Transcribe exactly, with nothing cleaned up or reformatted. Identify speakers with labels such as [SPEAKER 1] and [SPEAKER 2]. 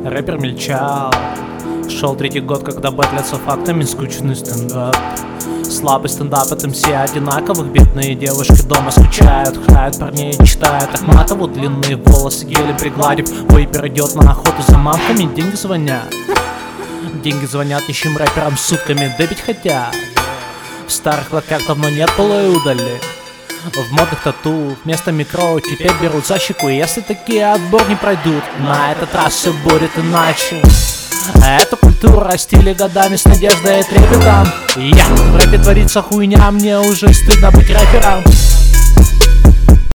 [SPEAKER 1] рэпер мельчал. Шел третий год, когда батлятся фактами, скучный стендап. Слабый стендап, это все одинаковых. Бедные девушки дома скучают, хают парней, читают Ахматову. Длинные волосы еле пригладив, вейпер идет на охоту за мамками. Деньги звонят, деньги звонят нищим рэперам сутками. Дэбить хотят, в старых лаках давно нет полой удали. В модных тату вместо микро теперь берут за щеку. И если такие отбор не пройдут, на этот раз все будет иначе. А эту культуру растили годами с надеждой и трепетом. Я в рэпе творится хуйня, мне уже стыдно быть рэпером.